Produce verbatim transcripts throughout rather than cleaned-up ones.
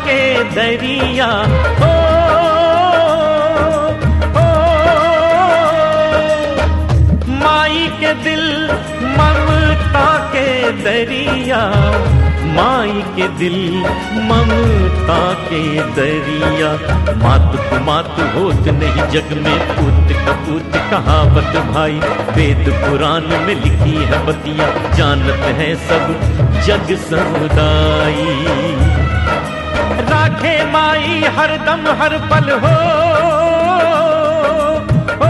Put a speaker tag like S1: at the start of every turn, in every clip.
S1: के दरिया। ओ, ओ, माई के दिल ममता के दरिया, माई के दिल ममता के दरिया। मात को मात होत नहीं जग में, पूत कपूत कहावत भाई, वेद पुराण में लिखी है बतिया, जानत है सब जग समुदाई। राखे माई हर दम हर पल हो, हो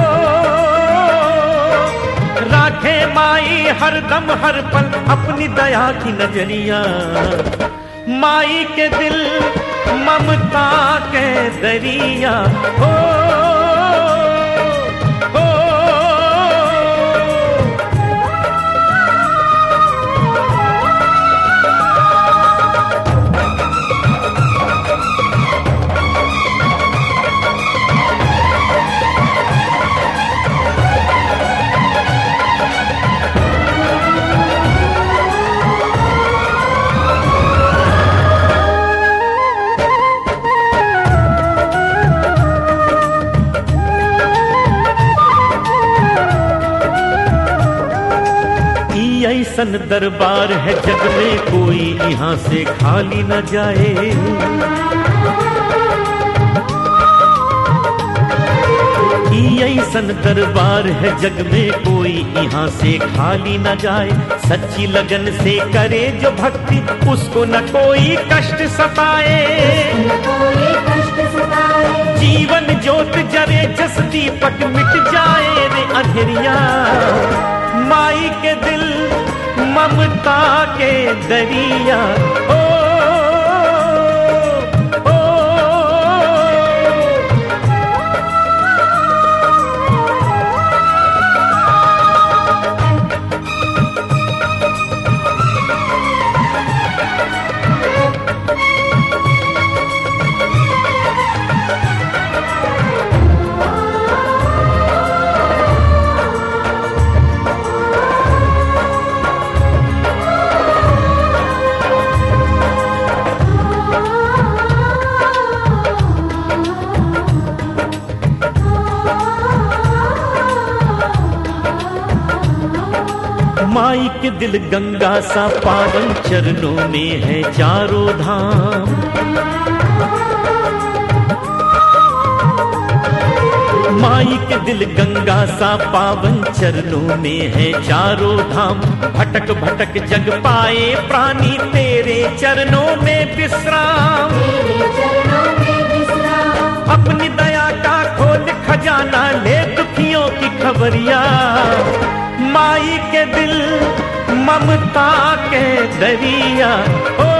S1: राखे माई हर दम हर पल अपनी दया की नजरिया। माई के दिल ममता के दरिया। हो, हो ऐसन दरबार है जग में कोई यहाँ से खाली न जाए। ऐसन दरबार है जग में कोई यहाँ से खाली न जाए। सच्ची लगन से करे जो भक्ति उसको न कोई कष्ट सताए। जीवन ज्योत जरे जस दीपक मिट जाए रे अंधेरिया। माई के दिल ममता के दरिया। ओ, ओ, माई के दिल गंगा सा पावन चरणों में है चारों धाम। माई के दिल गंगा सा पावन चरणों में है चारों धाम। भटक भटक जग पाए प्राणी तेरे चरणों में विश्राम। अपनी दया का खोल खजाना ले दुखियों की खबरिया। माई के दिल ममता के दरिया। ओ